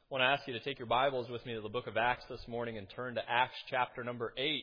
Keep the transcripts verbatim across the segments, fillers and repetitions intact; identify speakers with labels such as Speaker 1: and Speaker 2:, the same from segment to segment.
Speaker 1: I want to ask you to take your Bibles with me to the book of Acts this morning and turn to Acts chapter number eight.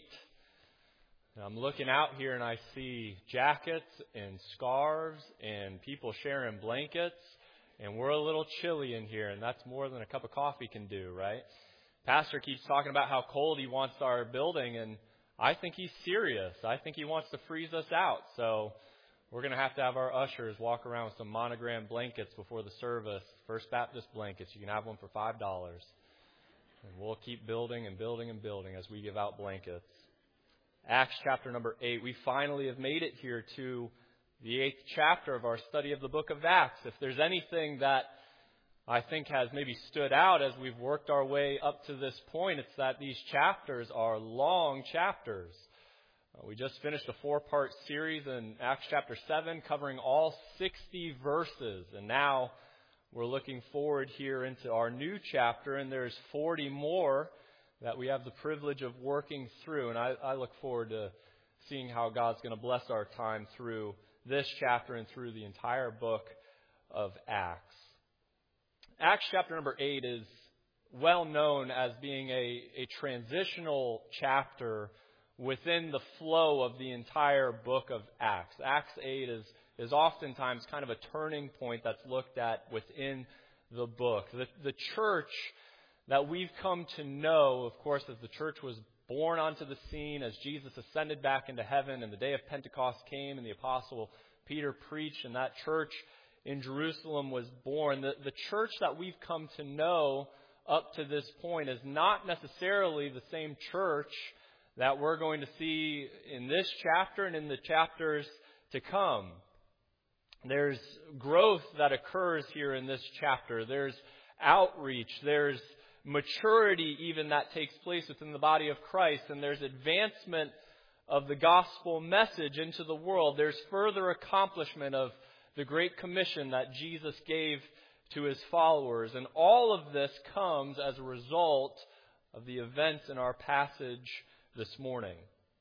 Speaker 1: Now, I'm looking out here and I see jackets and scarves and people sharing blankets, and we're a little chilly in here, and that's more than a cup of coffee can do, right? Pastor keeps talking about how cold he wants our building, and I think he's serious. I think he wants to freeze us out, so we're going to have to have our ushers walk around with some monogrammed blankets before the service. First Baptist blankets. You can have one for five dollars. And we'll keep building and building and building as we give out blankets. Acts chapter number eight. We finally have made it here to the eighth chapter of our study of the book of Acts. If there's anything that I think has maybe stood out as we've worked our way up to this point, it's that these chapters are long chapters. We just finished a four-part series in Acts chapter seven covering all sixty verses. And now we're looking forward here into our new chapter, and there's forty more that we have the privilege of working through. And I, I look forward to seeing how God's going to bless our time through this chapter and through the entire book of Acts. Acts chapter number eight is well known as being a, a transitional chapter within the flow of the entire book of Acts. Acts eight is, is oftentimes kind of a turning point that's looked at within the book. The, the church that we've come to know, of course, as the church was born onto the scene, as Jesus ascended back into heaven and the day of Pentecost came and the apostle Peter preached and that church in Jerusalem was born. The, the church that we've come to know up to this point is not necessarily the same church that we're going to see in this chapter and in the chapters to come. There's growth that occurs here in this chapter. There's outreach. There's maturity even that takes place within the body of Christ. And there's advancement of the gospel message into the world. There's further accomplishment of the Great Commission that Jesus gave to His followers. And all of this comes as a result of the events in our passage this morning.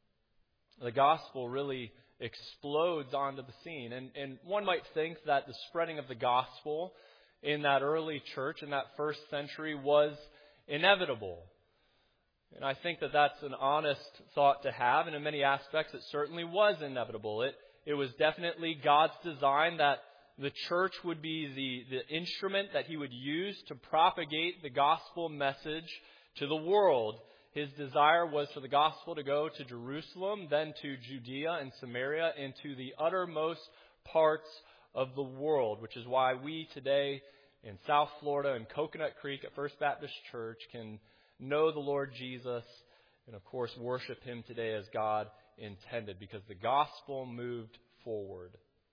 Speaker 1: The gospel really explodes onto the scene. And, and one might think that the spreading of the gospel in that early church, in that first century, was inevitable. And I think that that's an honest thought to have. And in many aspects, it certainly was inevitable. It, it was definitely God's design that the church would be the, the instrument that He would use to propagate the gospel message to the world. His desire was for the gospel to go to Jerusalem, then to Judea and Samaria, and to the uttermost parts of the world, which is why we today in South Florida and Coconut Creek at First Baptist Church can know the Lord Jesus and, of course, worship Him today as God intended, because the gospel moved forward.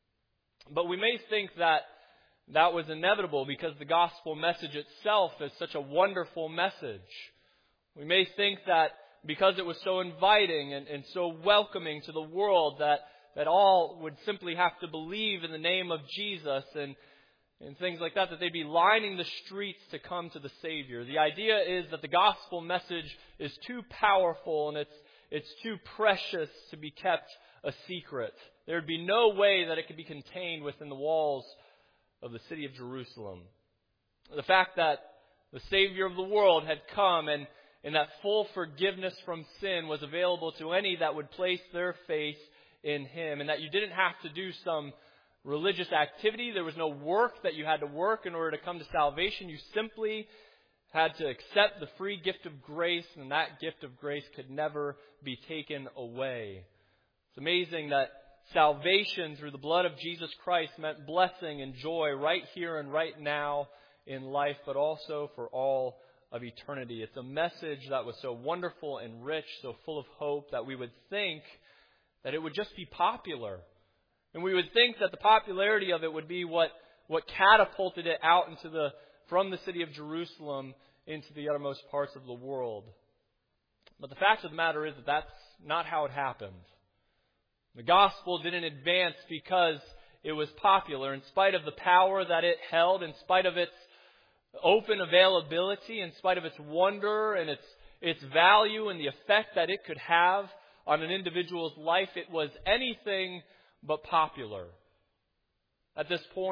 Speaker 1: But we may think that that was inevitable because the gospel message itself is such a wonderful message. We may think that because it was so inviting and, and so welcoming to the world that, that all would simply have to believe in the name of Jesus and, and things like that, that they'd be lining the streets to come to the Savior. The idea is that the gospel message is too powerful and it's, it's too precious to be kept a secret. There would be no way that it could be contained within the walls of the city of Jerusalem. The fact that the Savior of the world had come and And that full forgiveness from sin was available to any that would place their faith in Him. And that you didn't have to do some religious activity. There was no work that you had to work in order to come to salvation. You simply had to accept the free gift of grace, and that gift of grace could never be taken away. It's amazing that salvation through the blood of Jesus Christ meant blessing and joy right here and right now in life, but also for all of eternity. It's a message that was so wonderful and rich, so full of hope, that we would think that it would just be popular. And we would think that the popularity of it would be what, what catapulted it out into the from the city of Jerusalem into the uttermost parts of the world. But the fact of the matter is that that's not how it happened. The gospel didn't advance because it was popular. In spite of the power that it held, in spite of its open availability, in spite of its wonder and its its value and the effect that it could have on an individual's life, it was anything but popular. At this point,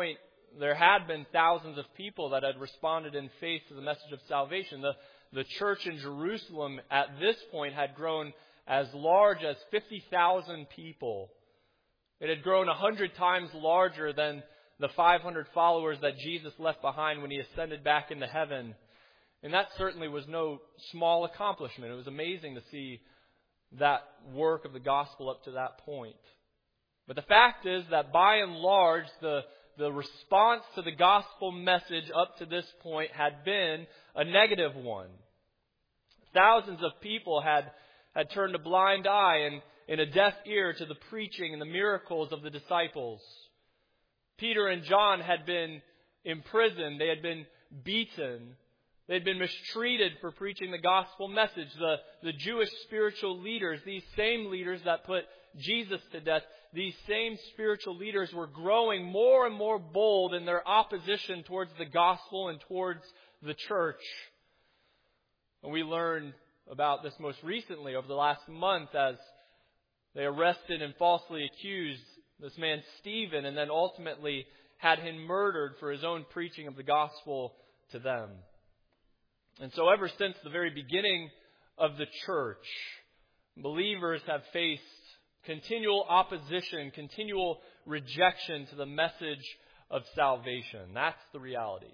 Speaker 1: there had been thousands of people that had responded in faith to the message of salvation. The, the church in Jerusalem at this point had grown as large as fifty thousand people. It had grown a hundred times larger than the five hundred followers that Jesus left behind when he ascended back into heaven. And that certainly was no small accomplishment. It was amazing to see that work of the gospel up to that point. But the fact is that by and large, the, the response to the gospel message up to this point had been a negative one. Thousands of people had, had turned a blind eye and, and a deaf ear to the preaching and the miracles of the disciples. Peter and John had been imprisoned. They had been beaten. They had been mistreated for preaching the gospel message. The, the Jewish spiritual leaders, these same leaders that put Jesus to death, these same spiritual leaders were growing more and more bold in their opposition towards the gospel and towards the church. And we learned about this most recently over the last month as they arrested and falsely accused this man Stephen and then ultimately had him murdered for his own preaching of the gospel to them. And so ever since the very beginning of the church, believers have faced continual opposition, continual rejection to the message of salvation. That's the reality.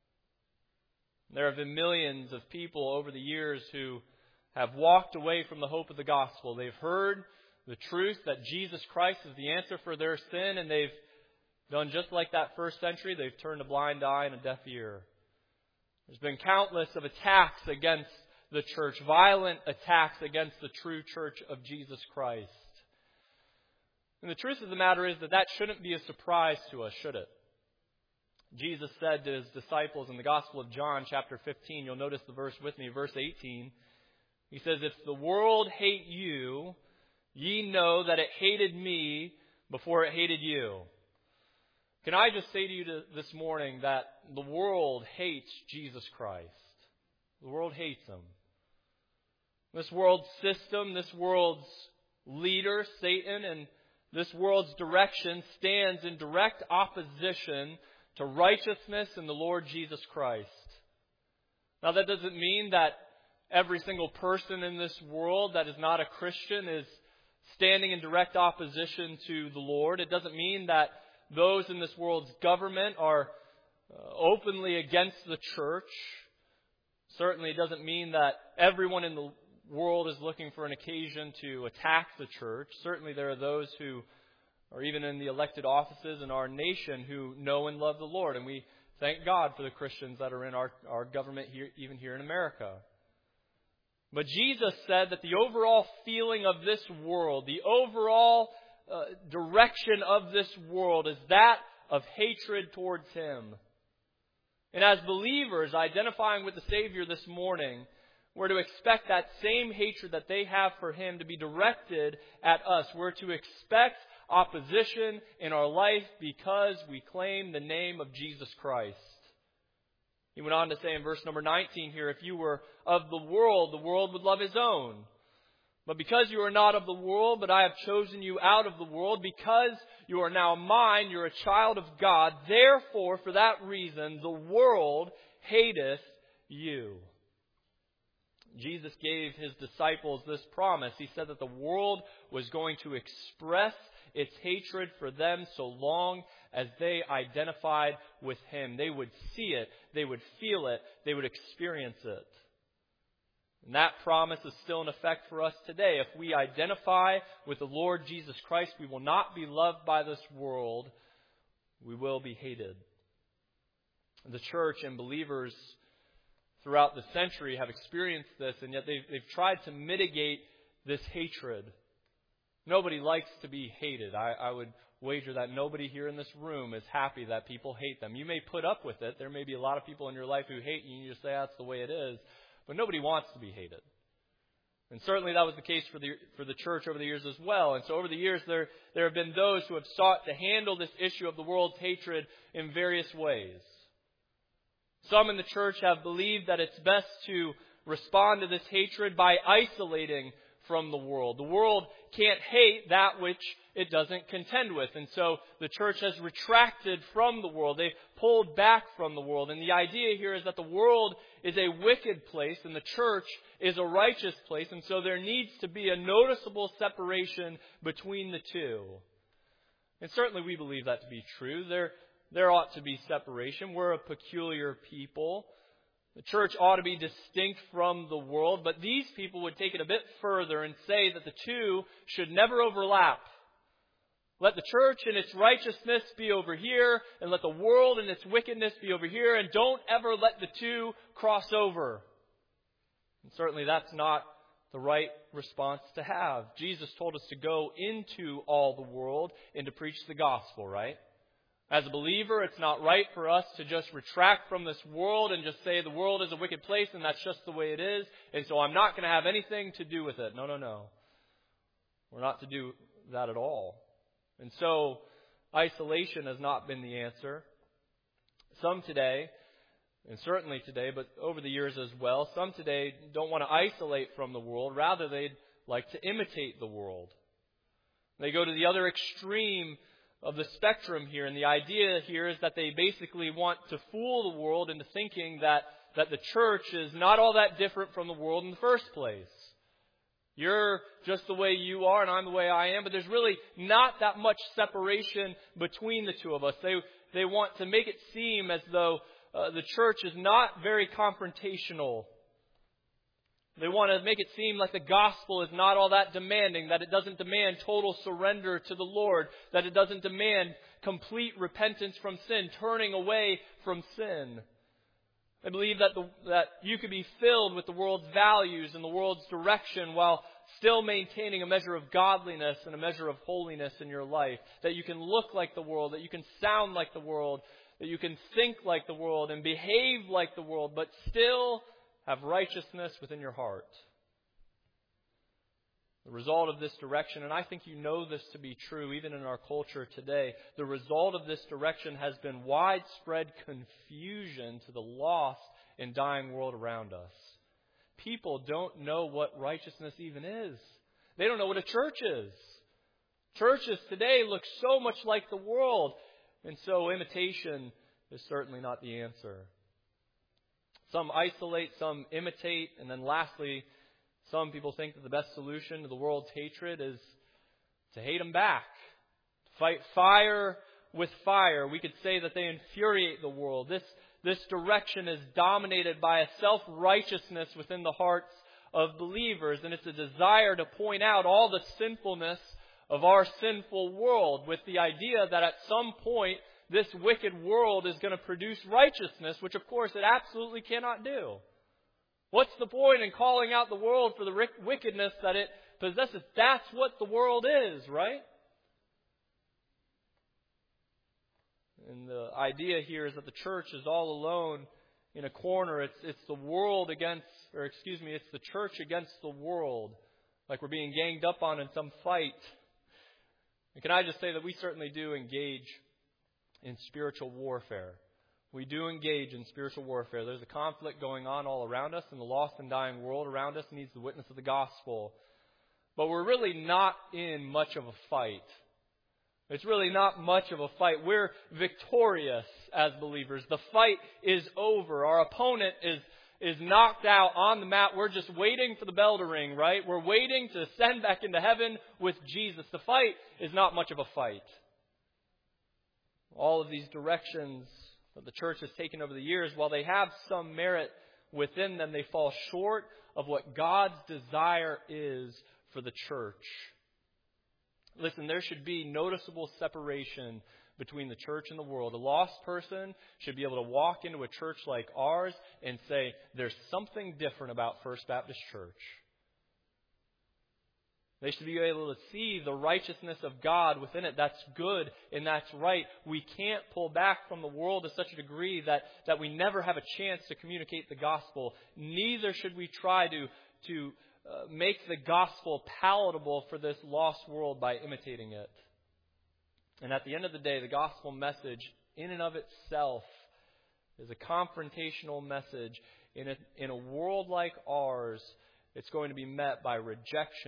Speaker 1: There have been millions of people over the years who have walked away from the hope of the gospel. They've heard the truth that Jesus Christ is the answer for their sin, and they've done just like that first century. They've turned a blind eye and a deaf ear. There's been countless of attacks against the church, violent attacks against the true church of Jesus Christ. And the truth of the matter is that that shouldn't be a surprise to us, should it? Jesus said to his disciples in the Gospel of John, chapter fifteen, you'll notice the verse with me, verse eighteen. He says, if the world hate you, ye know that it hated me before it hated you. Can I just say to you to, this morning that the world hates Jesus Christ. The world hates Him. This world's system, this world's leader, Satan, and this world's direction stands in direct opposition to righteousness in the Lord Jesus Christ. Now that doesn't mean that every single person in this world that is not a Christian is standing in direct opposition to the Lord. It doesn't mean that those in this world's government are openly against the church. Certainly it doesn't mean that everyone in the world is looking for an occasion to attack the church. Certainly there are those who are even in the elected offices in our nation who know and love the Lord. And we thank God for the Christians that are in our, our government here, even here in America. But Jesus said that the overall feeling of this world, the overall uh, direction of this world is that of hatred towards Him. And as believers identifying with the Savior this morning, we're to expect that same hatred that they have for Him to be directed at us. We're to expect opposition in our life because we claim the name of Jesus Christ. He went on to say in verse number nineteen here, if you were of the world, the world would love his own. But because you are not of the world, but I have chosen you out of the world, because you are now mine, you're a child of God. Therefore, for that reason, the world hateth you. Jesus gave His disciples this promise. He said that the world was going to express its hatred for them so long as they identified with Him. They would see it, they would feel it, they would experience it. And that promise is still in effect for us today. If we identify with the Lord Jesus Christ, we will not be loved by this world. We will be hated. The church and believers throughout the century have experienced this, and yet they've, they've tried to mitigate this hatred. Nobody likes to be hated. I, I would wager that nobody here in this room is happy that people hate them. You may put up with it. There may be a lot of people in your life who hate you, and you just say that's the way it is. But nobody wants to be hated. And certainly that was the case for the for the church over the years as well. And so over the years there, there have been those who have sought to handle this issue of the world's hatred in various ways. Some in the church have believed that it's best to respond to this hatred by isolating from the world. The world can't hate that which it doesn't contend with. And so the church has retracted from the world. They've pulled back from the world. And the idea here is that the world is a wicked place and the church is a righteous place. And so there needs to be a noticeable separation between the two. And certainly we believe that to be true. There, there ought to be separation. We're a peculiar people. The church ought to be distinct from the world, but these people would take it a bit further and say that the two should never overlap. Let the church and its righteousness be over here, and let the world and its wickedness be over here, and don't ever let the two cross over. And certainly that's not the right response to have. Jesus told us to go into all the world and to preach the gospel, right? As a believer, it's not right for us to just retract from this world and just say the world is a wicked place and that's just the way it is, and so I'm not going to have anything to do with it. No, no, no. We're not to do that at all. And so isolation has not been the answer. Some today, and certainly today, but over the years as well, some today don't want to isolate from the world. Rather, they'd like to imitate the world. They go to the other extreme of the spectrum here, and the idea here is that they basically want to fool the world into thinking that, that the church is not all that different from the world in the first place. You're just the way you are and I'm the way I am, but there's really not that much separation between the two of us. They, they want to make it seem as though uh, the church is not very confrontational. They want to make it seem like the gospel is not all that demanding, that it doesn't demand total surrender to the Lord, that it doesn't demand complete repentance from sin, turning away from sin. I believe that the, that you could be filled with the world's values and the world's direction while still maintaining a measure of godliness and a measure of holiness in your life. That you can look like the world, that you can sound like the world, that you can think like the world and behave like the world, but still have righteousness within your heart. The result of this direction, and I think you know this to be true even in our culture today, the result of this direction has been widespread confusion to the lost and dying world around us. People don't know what righteousness even is. They don't know what a church is. Churches today look so much like the world, and so imitation is certainly not the answer. Some isolate, some imitate, and then lastly, some people think that the best solution to the world's hatred is to hate them back. To fight fire with fire. We could say that they infuriate the world. This, this direction is dominated by a self-righteousness within the hearts of believers, and it's a desire to point out all the sinfulness of our sinful world with the idea that at some point this wicked world is going to produce righteousness, which of course it absolutely cannot do. What's the point in calling out the world for the wickedness that it possesses? That's what the world is, right? And the idea here is that the church is all alone in a corner. It's, it's the world against, or excuse me, it's the church against the world. Like we're being ganged up on in some fight. And can I just say that we certainly do engage in spiritual warfare. We do engage in spiritual warfare. There's a conflict going on all around us, and the lost and dying world around us needs the witness of the gospel. But we're really not in much of a fight. It's really not much of a fight. We're victorious as believers. The fight is over. Our opponent is, is knocked out on the mat. We're just waiting for the bell to ring, right? We're waiting to ascend back into heaven with Jesus. The fight is not much of a fight. All of these directions that the church has taken over the years, while they have some merit within them, they fall short of what God's desire is for the church. Listen, there should be noticeable separation between the church and the world. A lost person should be able to walk into a church like ours and say, there's something different about First Baptist Church. They should be able to see the righteousness of God within it. That's good and that's right. We can't pull back from the world to such a degree that, that we never have a chance to communicate the gospel. Neither should we try to, to uh, make the gospel palatable for this lost world by imitating it. And at the end of the day, the gospel message in and of itself is a confrontational message. In a, in a world like ours, it's going to be met by rejection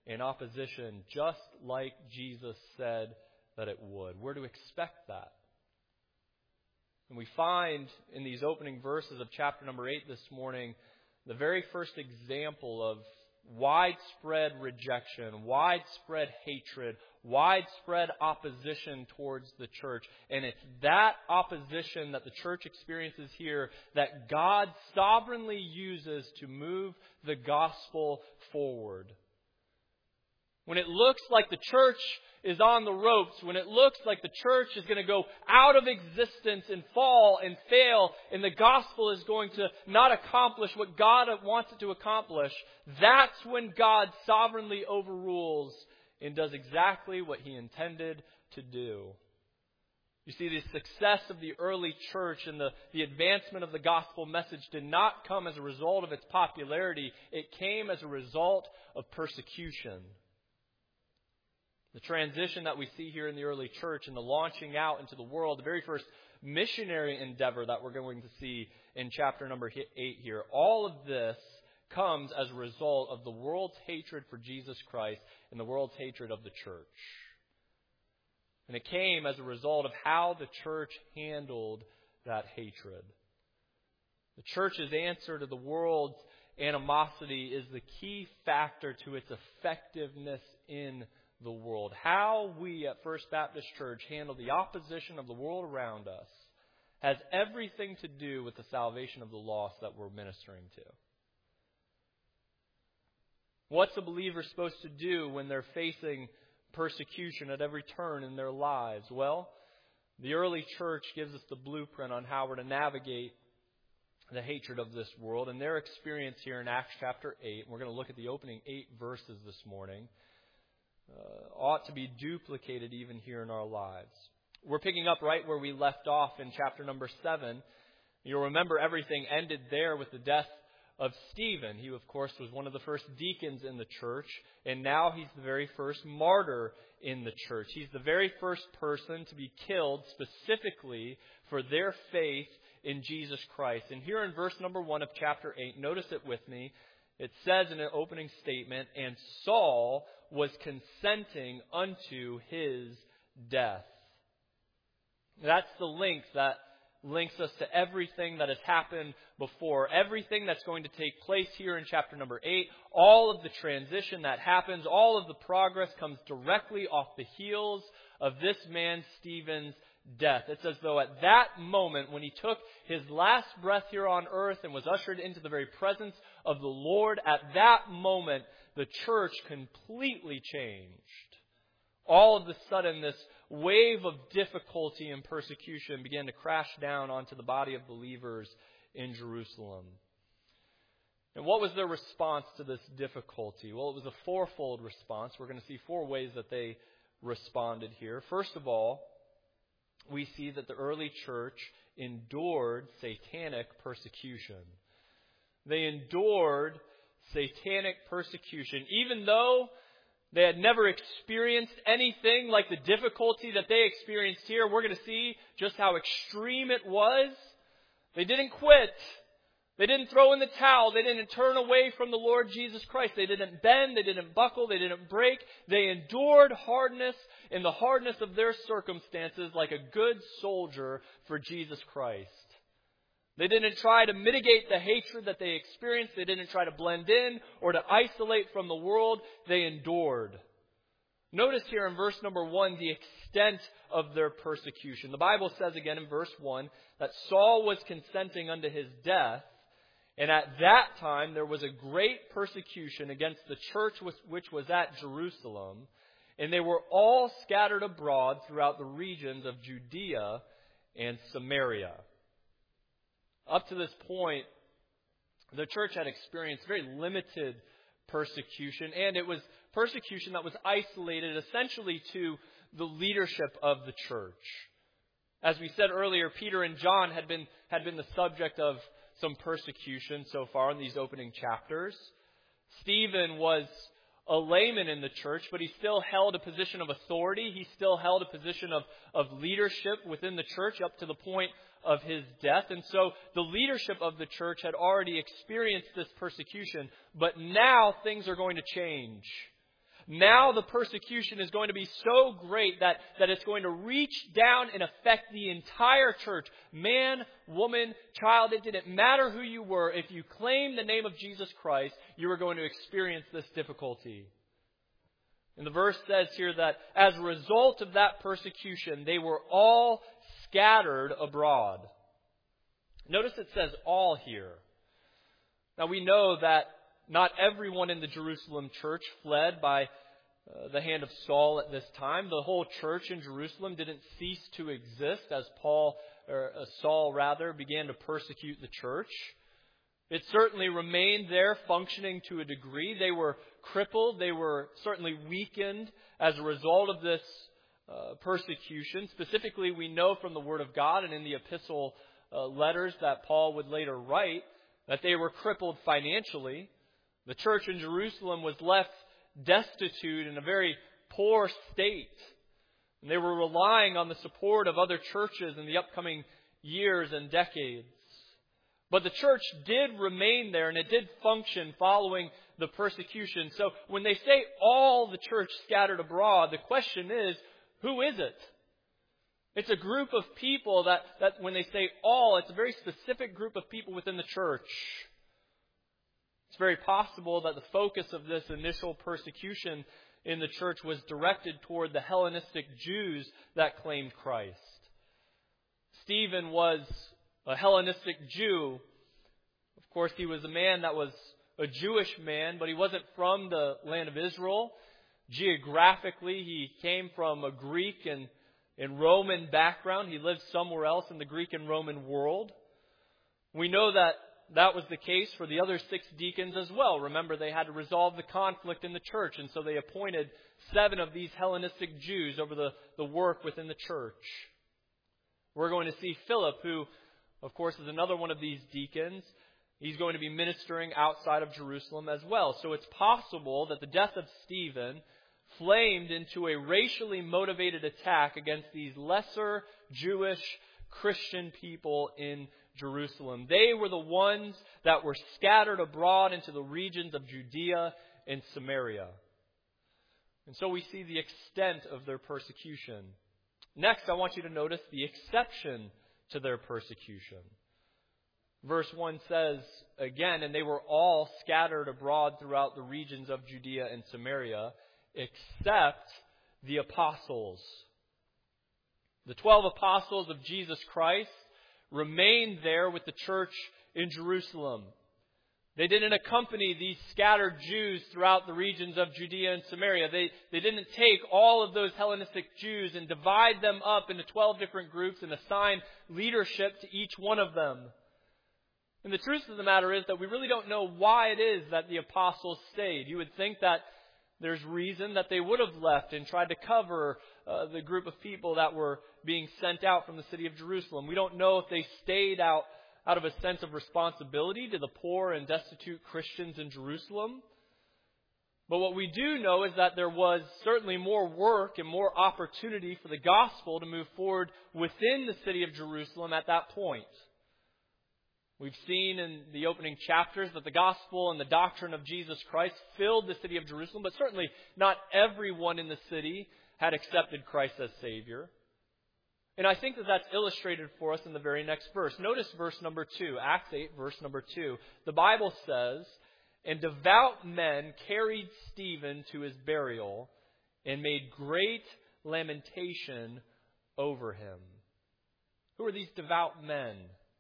Speaker 1: and opposition, just like Jesus said that it would. We're to expect that. And we find in these opening verses of chapter number eight this morning the very first example of widespread rejection, widespread hatred, widespread opposition towards the church. And it's that opposition that the church experiences here that God sovereignly uses to move the gospel forward. When it looks like the church is on the ropes, when it looks like the church is going to go out of existence and fall and fail, and the gospel is going to not accomplish what God wants it to accomplish, that's when God sovereignly overrules and does exactly what He intended to do. You see, the success of the early church and the, the advancement of the gospel message did not come as a result of its popularity. It came as a result of persecution. The transition that we see here in the early church and the launching out into the world, the very first missionary endeavor that we're going to see in chapter number eight here, all of this comes as a result of the world's hatred for Jesus Christ and the world's hatred of the church. And it came as a result of how the church handled that hatred. The church's answer to the world's animosity is the key factor to its effectiveness in the world. How we at First Baptist Church handle the opposition of the world around us has everything to do with the salvation of the lost that we're ministering to. What's a believer supposed to do when they're facing persecution at every turn in their lives? Well, the early church gives us the blueprint on how we're to navigate the hatred of this world. And their experience here in Acts chapter eight, we're going to look at the opening eight verses this morning, uh, ought to be duplicated even here in our lives. We're picking up right where we left off in chapter number seven. You'll remember everything ended there with the death of Stephen. He, of course, was one of the first deacons in the church, and now he's the very first martyr in the church. He's the very first person to be killed specifically for their faith in Jesus Christ. And here in verse number one of chapter eight, notice it with me. It says in an opening statement, "And Saul was consenting unto his death." That's the link that links us to everything that has happened before, everything that's going to take place here in chapter number eight. All of the transition that happens, all of the progress comes directly off the heels of this man Stephen's death. It's as though at that moment, when he took his last breath here on earth and was ushered into the very presence of the Lord, at that moment, the church completely changed. All of a sudden, this wave of difficulty and persecution began to crash down onto the body of believers in Jerusalem. And what was their response to this difficulty? Well, it was a fourfold response. We're going to see four ways that they responded here. First of all, we see that the early church endured satanic persecution. They endured satanic persecution, even though they had never experienced anything like the difficulty that they experienced here. We're going to see just how extreme it was. They didn't quit. They didn't throw in the towel. They didn't turn away from the Lord Jesus Christ. They didn't bend. They didn't buckle. They didn't break. They endured hardness in the hardness of their circumstances like a good soldier for Jesus Christ. They didn't try to mitigate the hatred that they experienced. They didn't try to blend in or to isolate from the world. They endured. Notice here in verse number one the extent of their persecution. The Bible says again in verse one that Saul was consenting unto his death. And at that time there was a great persecution against the church which was at Jerusalem. And they were all scattered abroad throughout the regions of Judea and Samaria. Up to this point, the church had experienced very limited persecution, and it was persecution that was isolated essentially to the leadership of the church. As we said earlier, Peter and John had been had been the subject of some persecution so far in these opening chapters. Stephen was a layman in the church, but he still held a position of authority. He still held a position of, of leadership within the church up to the point of his death. And so the leadership of the church had already experienced this persecution, but now things are going to change. Now the persecution is going to be so great that, that it's going to reach down and affect the entire church. Man, woman, child, it didn't matter who you were. If you claimed the name of Jesus Christ, you were going to experience this difficulty. And the verse says here that as a result of that persecution, they were all scattered abroad. Notice it says all here. Now we know that not everyone in the Jerusalem church fled by uh, the hand of Saul at this time. The whole church in Jerusalem didn't cease to exist as Paul, or uh, Saul rather, began to persecute the church. It certainly remained there, functioning to a degree. They were crippled. They were certainly weakened as a result of this uh, persecution. Specifically, we know from the Word of God and in the epistle uh, letters that Paul would later write that they were crippled financially. The church in Jerusalem was left destitute in a very poor state. And they were relying on the support of other churches in the upcoming years and decades. But the church did remain there, and it did function following the persecution. So when they say all the church scattered abroad, the question is, who is it? It's a group of people that, that when they say all, it's a very specific group of people within the church. It's very possible that the focus of this initial persecution in the church was directed toward the Hellenistic Jews that claimed Christ. Stephen was a Hellenistic Jew. Of course, he was a man that was a Jewish man, but he wasn't from the land of Israel. Geographically, he came from a Greek and, and Roman background. He lived somewhere else in the Greek and Roman world. We know that that was the case for the other six deacons as well. Remember, they had to resolve the conflict in the church, and so they appointed seven of these Hellenistic Jews over the, the work within the church. We're going to see Philip, who, of course, is another one of these deacons. He's going to be ministering outside of Jerusalem as well. So it's possible that the death of Stephen flamed into a racially motivated attack against these lesser Jewish Christian people in Jerusalem. They were the ones that were scattered abroad into the regions of Judea and Samaria. And so we see the extent of their persecution. Next, I want you to notice the exception to their persecution. Verse one says, again, and they were all scattered abroad throughout the regions of Judea and Samaria, except the apostles. The twelve apostles of Jesus Christ remained there with the church in Jerusalem. They didn't accompany these scattered Jews throughout the regions of Judea and Samaria. They, they didn't take all of those Hellenistic Jews and divide them up into twelve different groups and assign leadership to each one of them. And the truth of the matter is that we really don't know why it is that the apostles stayed. You would think that there's reason that they would have left and tried to cover uh, the group of people that were being sent out from the city of Jerusalem. We don't know if they stayed out out of a sense of responsibility to the poor and destitute Christians in Jerusalem. But what we do know is that there was certainly more work and more opportunity for the gospel to move forward within the city of Jerusalem at that point. We've seen in the opening chapters that the gospel and the doctrine of Jesus Christ filled the city of Jerusalem, but certainly not everyone in the city had accepted Christ as Savior. And I think that that's illustrated for us in the very next verse. Notice verse number two, Acts eight, verse number two. The Bible says, and devout men carried Stephen to his burial and made great lamentation over him. Who are these devout men?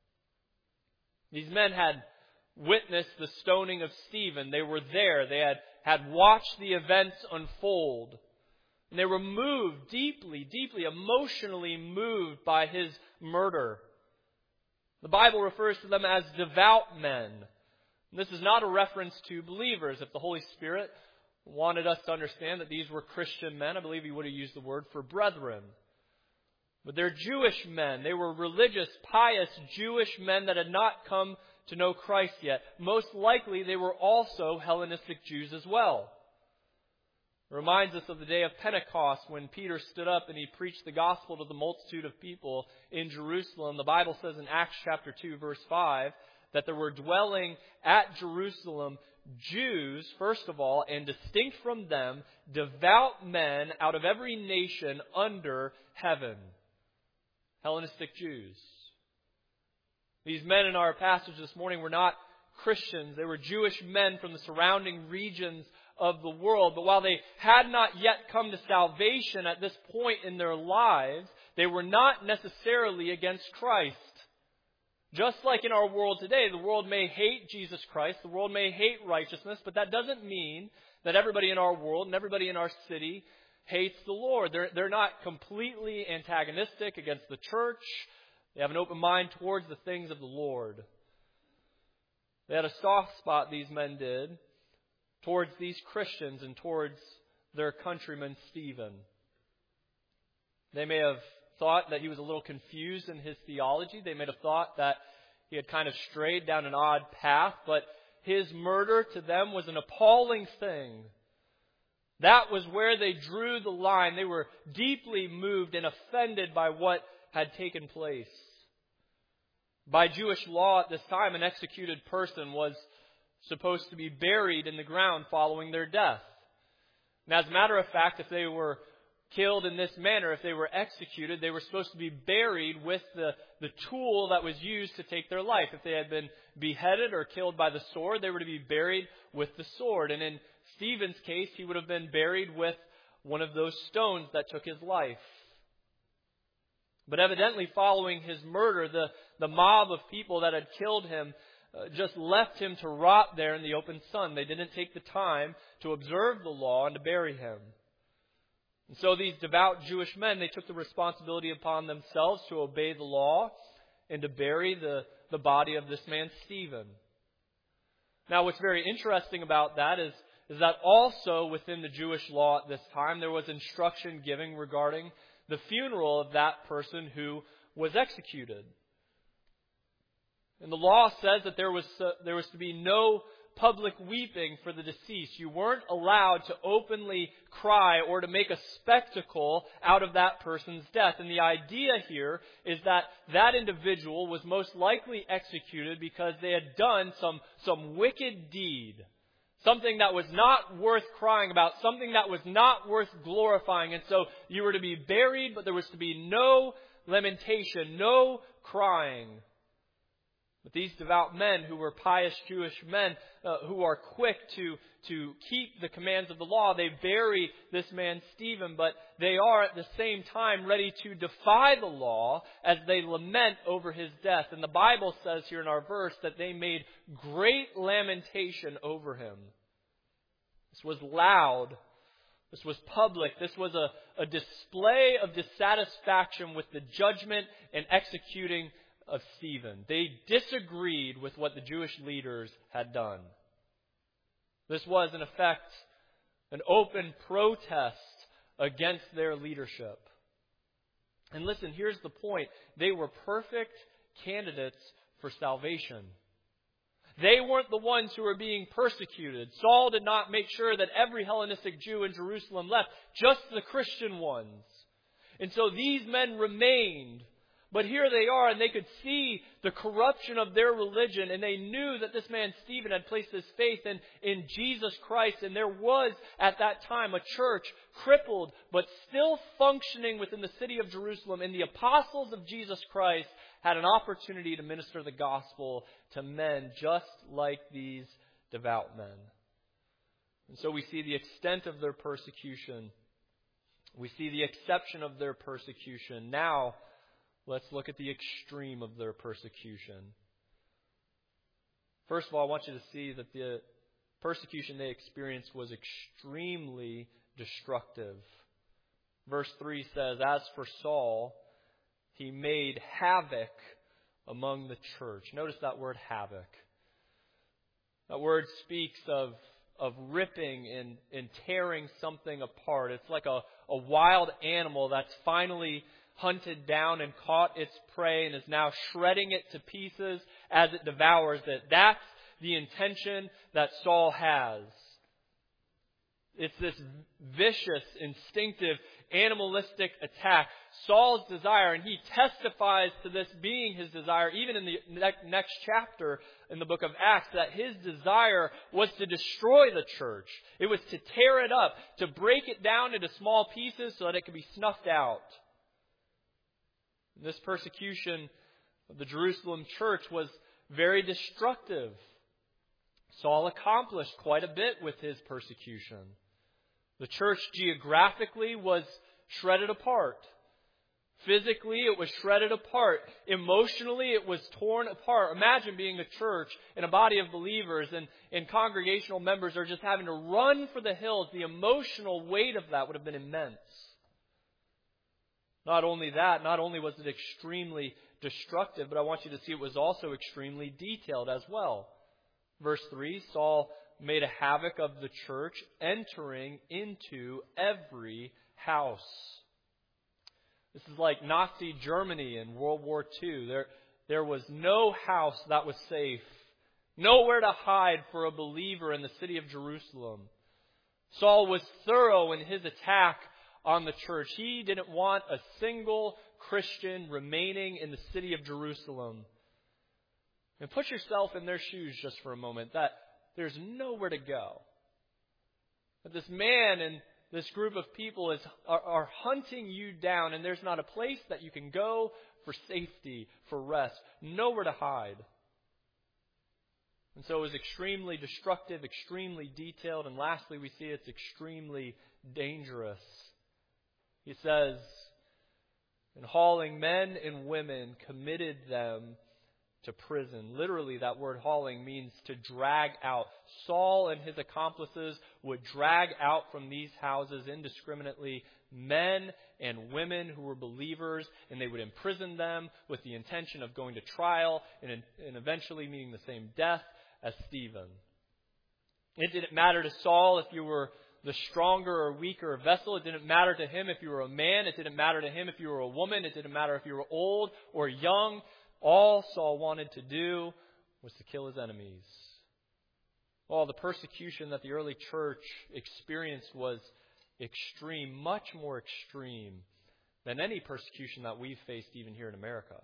Speaker 1: These men had witnessed the stoning of Stephen. They were there. They had, had watched the events unfold. And they were moved, deeply, deeply, emotionally moved by his murder. The Bible refers to them as devout men. And this is not a reference to believers. If the Holy Spirit wanted us to understand that these were Christian men, I believe He would have used the word for brethren. But they're Jewish men. They were religious, pious Jewish men that had not come to know Christ yet. Most likely they were also Hellenistic Jews as well. It reminds us of the day of Pentecost when Peter stood up and he preached the gospel to the multitude of people in Jerusalem. The Bible says in Acts chapter two, verse five, that there were dwelling at Jerusalem Jews, first of all, and distinct from them, devout men out of every nation under heaven. Hellenistic Jews. These men in our passage this morning were not Christians. They were Jewish men from the surrounding regions of the world. But while they had not yet come to salvation at this point in their lives, they were not necessarily against Christ. Just like in our world today, the world may hate Jesus Christ, the world may hate righteousness, but that doesn't mean that everybody in our world and everybody in our city hates the Lord. They're, they're not completely antagonistic against the church. They have an open mind towards the things of the Lord. They had a soft spot, these men did, towards these Christians and towards their countryman Stephen. They may have thought that he was a little confused in his theology. They may have thought that he had kind of strayed down an odd path, but his murder to them was an appalling thing. That was where they drew the line. They were deeply moved and offended by what had taken place. By Jewish law at this time, an executed person was supposed to be buried in the ground following their death. And as a matter of fact, if they were killed in this manner, if they were executed, they were supposed to be buried with the, the tool that was used to take their life. If they had been beheaded or killed by the sword, they were to be buried with the sword. And in Stephen's case, he would have been buried with one of those stones that took his life. But evidently, following his murder, the, the mob of people that had killed him uh, just left him to rot there in the open sun. They didn't take the time to observe the law and to bury him. And so these devout Jewish men, they took the responsibility upon themselves to obey the law and to bury the, the body of this man, Stephen. Now, what's very interesting about that is, is that also within the Jewish law at this time, there was instruction given regarding the funeral of that person who was executed. And the law says that there was uh, there was to be no public weeping for the deceased. You weren't allowed to openly cry or to make a spectacle out of that person's death. And the idea here is that that individual was most likely executed because they had done some, some wicked deed. Something that was not worth crying about. Something that was not worth glorifying. And so you were to be buried, but there was to be no lamentation, no crying. But these devout men who were pious Jewish men uh, who are quick to, to keep the commands of the law, they bury this man Stephen, but they are at the same time ready to defy the law as they lament over his death. And the Bible says here in our verse that they made great lamentation over him. This was loud. This was public. This was a, a display of dissatisfaction with the judgment and executing of Stephen. They disagreed with what the Jewish leaders had done. This was, in effect, an open protest against their leadership. And listen, here's the point. They were perfect candidates for salvation. They weren't the ones who were being persecuted. Saul did not make sure that every Hellenistic Jew in Jerusalem left, just the Christian ones. And so these men remained. But here they are, and they could see the corruption of their religion, and they knew that this man Stephen had placed his faith in, in Jesus Christ, and there was at that time a church crippled but still functioning within the city of Jerusalem, and the apostles of Jesus Christ had an opportunity to minister the gospel to men just like these devout men. And so we see the extent of their persecution. We see the exception of their persecution. Now, let's look at the extreme of their persecution. First of all, I want you to see that the persecution they experienced was extremely destructive. Verse three says, "As for Saul, he made havoc among the church." Notice that word havoc. That word speaks of, of ripping and, and tearing something apart. It's like a, a wild animal that's finally hunted down and caught its prey and is now shredding it to pieces as it devours it. That's the intention that Saul has. It's this vicious, instinctive animalistic attack. Saul's desire, and he testifies to this being his desire, even in the next chapter in the book of Acts, that his desire was to destroy the church. It was to tear it up, to break it down into small pieces so that it could be snuffed out. This persecution of the Jerusalem church was very destructive. Saul accomplished quite a bit with his persecution. The church geographically was shredded apart. Physically, it was shredded apart. Emotionally, it was torn apart. Imagine being a church and a body of believers and, and congregational members are just having to run for the hills. The emotional weight of that would have been immense. Not only that, not only was it extremely destructive, but I want you to see it was also extremely detailed as well. Verse three, Saul made a havoc of the church, entering into every house. This is like Nazi Germany in World War Two. There, there was no house that was safe. Nowhere to hide for a believer in the city of Jerusalem. Saul was thorough in his attack on the church. He didn't want a single Christian remaining in the city of Jerusalem. And put yourself in their shoes just for a moment, that there's nowhere to go. That this man and this group of people is are, are hunting you down, and there's not a place that you can go for safety, for rest, nowhere to hide. And so it was extremely destructive, extremely detailed, and lastly we see it's extremely dangerous. He says, and hauling men and women committed them to prison. Literally, that word hauling means to drag out. Saul and his accomplices would drag out from these houses indiscriminately men and women who were believers, and they would imprison them with the intention of going to trial and, and eventually meeting the same death as Stephen. It didn't matter to Saul if you were the stronger or weaker vessel. It didn't matter to him if you were a man. It didn't matter to him if you were a woman. It didn't matter if you were old or young. All Saul wanted to do was to kill his enemies. Well, the persecution that the early church experienced was extreme, much more extreme than any persecution that we've faced even here in America.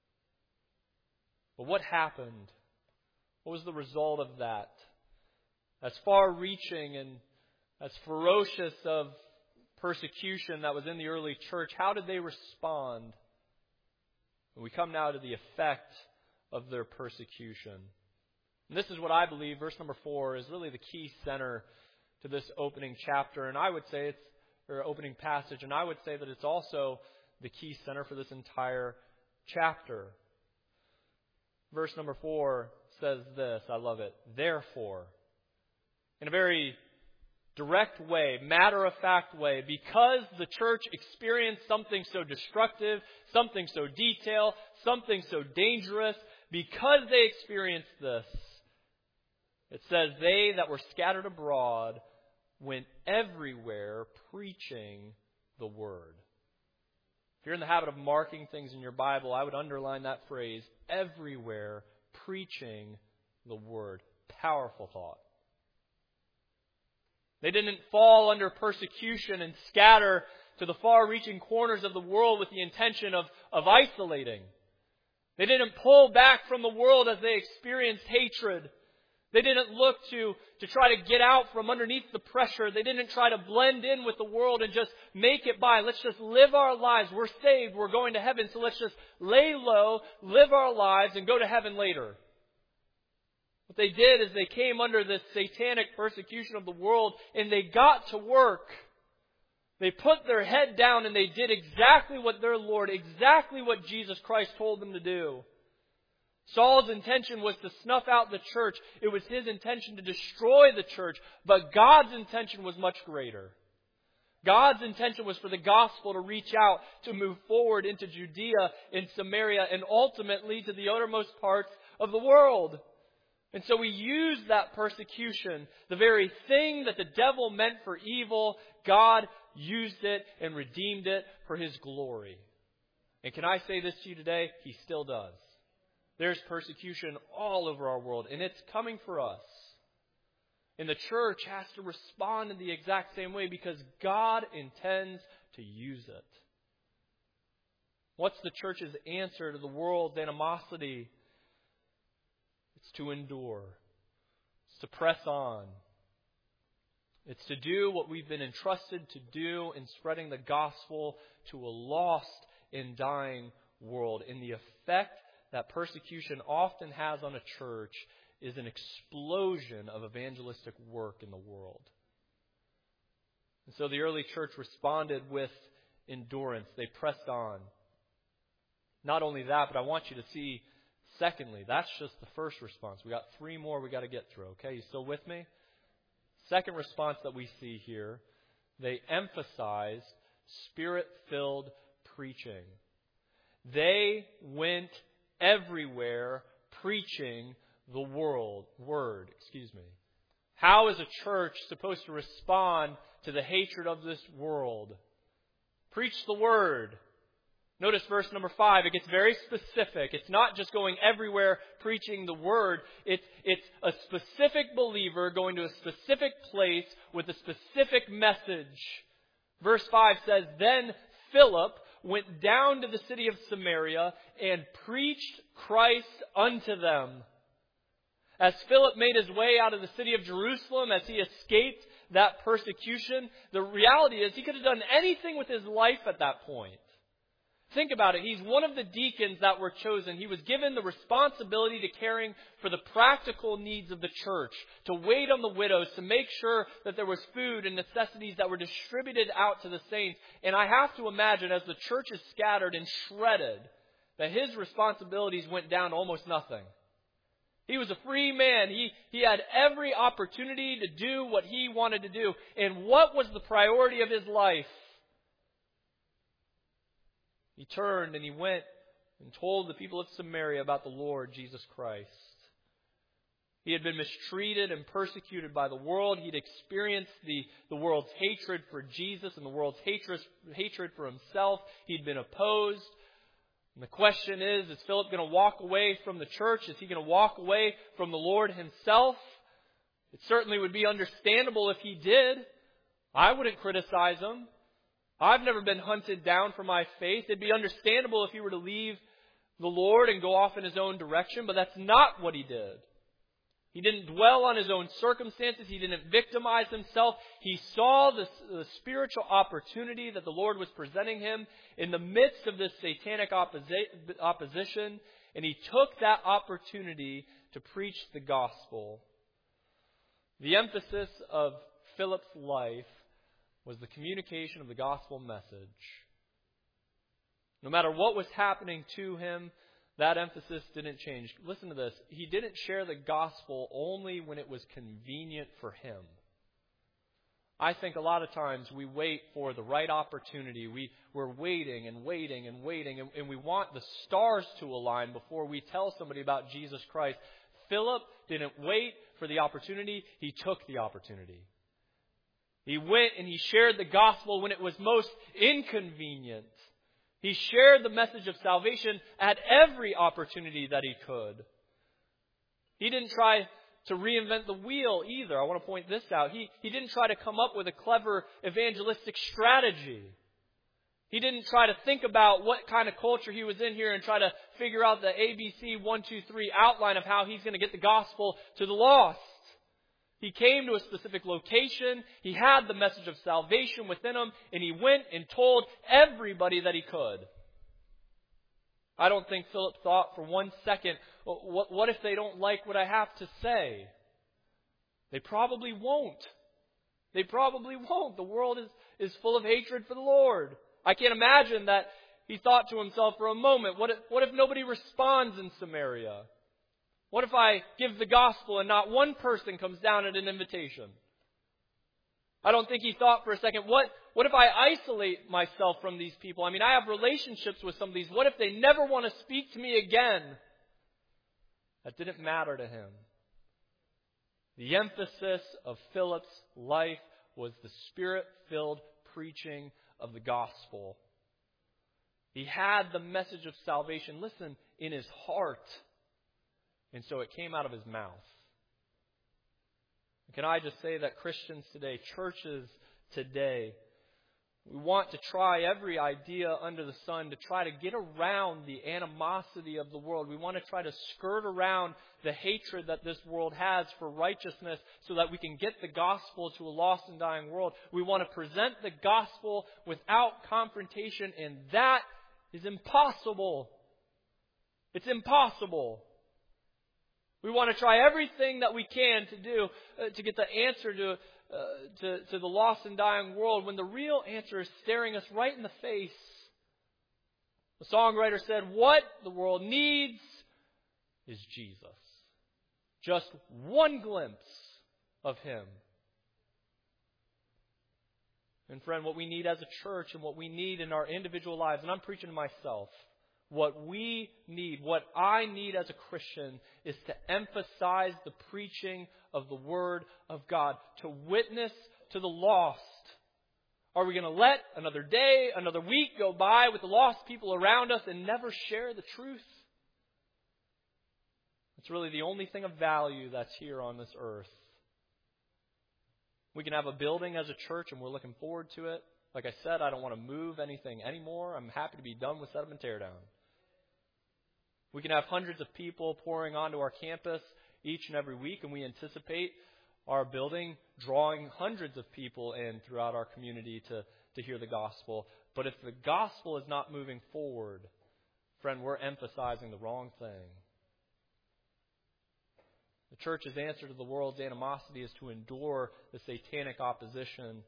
Speaker 1: But what happened? What was the result of that? As far-reaching and as ferocious of persecution that was in the early church, how did they respond? We come now to the effect of their persecution. And this is what I believe, verse number four, is really the key center to this opening chapter. And I would say it's, or opening passage, and I would say that it's also the key center for this entire chapter. Verse number four says this, I love it. Therefore, in a very direct way, matter-of-fact way, because the church experienced something so destructive, something so detailed, something so dangerous, because they experienced this, it says, they that were scattered abroad went everywhere preaching the word. If you're in the habit of marking things in your Bible, I would underline that phrase, everywhere preaching the word. Powerful thought. They didn't fall under persecution and scatter to the far-reaching corners of the world with the intention of, of isolating. They didn't pull back from the world as they experienced hatred. They didn't look to, to try to get out from underneath the pressure. They didn't try to blend in with the world and just make it by. Let's just live our lives. We're saved. We're going to heaven. So let's just lay low, live our lives, and go to heaven later. What they did is they came under this satanic persecution of the world and they got to work. They put their head down and they did exactly what their Lord, exactly what Jesus Christ told them to do. Saul's intention was to snuff out the church. It was his intention to destroy the church. But God's intention was much greater. God's intention was for the gospel to reach out, to move forward into Judea and Samaria and ultimately to the uttermost parts of the world. And so we use that persecution, the very thing that the devil meant for evil, God used it and redeemed it for His glory. And can I say this to you today? He still does. There's persecution all over our world, and it's coming for us. And the church has to respond in the exact same way because God intends to use it. What's the church's answer to the world's animosity? It's to endure. It's to press on. It's to do what we've been entrusted to do in spreading the gospel to a lost and dying world. And the effect that persecution often has on a church is an explosion of evangelistic work in the world. And so the early church responded with endurance. They pressed on. Not only that, but I want you to see, secondly, that's just the first response. We got three more we got to get through. Okay, you still with me? Second response that we see here, they emphasized Spirit-filled preaching. They went everywhere preaching the world, word, excuse me. How is a church supposed to respond to the hatred of this world? Preach the word. Notice verse number five. It gets very specific. It's not just going everywhere preaching the word. It's, it's a specific believer going to a specific place with a specific message. Verse five says, Then Philip went down to the city of Samaria and preached Christ unto them. As Philip made his way out of the city of Jerusalem, as he escaped that persecution, the reality is he could have done anything with his life at that point. Think about it. He's one of the deacons that were chosen. He was given the responsibility to caring for the practical needs of the church, to wait on the widows, to make sure that there was food and necessities that were distributed out to the saints. And I have to imagine, as the church is scattered and shredded, that his responsibilities went down to almost nothing. He was a free man. He, he had every opportunity to do what he wanted to do. And what was the priority of his life? He turned and he went and told the people of Samaria about the Lord Jesus Christ. He had been mistreated and persecuted by the world. He'd experienced the, the world's hatred for Jesus and the world's hatred, hatred for himself. He'd been opposed. And the question is, is Philip going to walk away from the church? Is he going to walk away from the Lord himself? It certainly would be understandable if he did. I wouldn't criticize him. I've never been hunted down for my faith. It'd be understandable if he were to leave the Lord and go off in his own direction, but that's not what he did. He didn't dwell on his own circumstances. He didn't victimize himself. He saw the, the spiritual opportunity that the Lord was presenting him in the midst of this satanic opposi- opposition, and he took that opportunity to preach the gospel. The emphasis of Philip's life was the communication of the gospel message. No matter what was happening to him, that emphasis didn't change. Listen to this. He didn't share the gospel only when it was convenient for him. I think a lot of times we wait for the right opportunity. We, we're waiting and waiting and waiting, and, and we want the stars to align before we tell somebody about Jesus Christ. Philip didn't wait for the opportunity. He took the opportunity. He went and he shared the gospel when it was most inconvenient. He shared the message of salvation at every opportunity that he could. He didn't try to reinvent the wheel either. I want to point this out. He, he didn't try to come up with a clever evangelistic strategy. He didn't try to think about what kind of culture he was in here and try to figure out the A B C one two three outline of how he's going to get the gospel to the lost. He came to a specific location. He had the message of salvation within him, and he went and told everybody that he could. I don't think Philip thought for one second, what, what if they don't like what I have to say? They probably won't. They probably won't. The world is, is full of hatred for the Lord. I can't imagine that he thought to himself for a moment, what if, what if nobody responds in Samaria? What if I give the gospel and not one person comes down at an invitation? I don't think he thought for a second, what, what if I isolate myself from these people? I mean, I have relationships with some of these. What if they never want to speak to me again? That didn't matter to him. The emphasis of Philip's life was the Spirit-filled preaching of the gospel. He had the message of salvation, listen, in his heart. And so it came out of his mouth. Can I just say that Christians today, churches today, We want to try every idea under the sun to try to get around the animosity of the world. We want to try to skirt around the hatred that this world has for righteousness so that we can get the gospel to a lost and dying world. We want to present the gospel without confrontation, and that is impossible. It's impossible. We want to try everything that we can to do uh, to get the answer to Uh, to, to the lost and dying world, when the real answer is staring us right in the face. The songwriter said, what the world needs is Jesus. Just one glimpse of Him. And friend, what we need as a church and what we need in our individual lives, and I'm preaching to myself, what we need, what I need as a Christian, is to emphasize the preaching of the Word of God, to witness to the lost. Are we going to let another day, another week go by with the lost people around us and never share the truth? It's really the only thing of value that's here on this earth. We can have a building as a church and we're looking forward to it. Like I said, I don't want to move anything anymore. I'm happy to be done with set up and tear down. We can have hundreds of people pouring onto our campus each and every week, and we anticipate our building drawing hundreds of people in throughout our community to, to hear the gospel. But if the gospel is not moving forward, friend, we're emphasizing the wrong thing. The church's answer to the world's animosity is to endure the satanic opposition.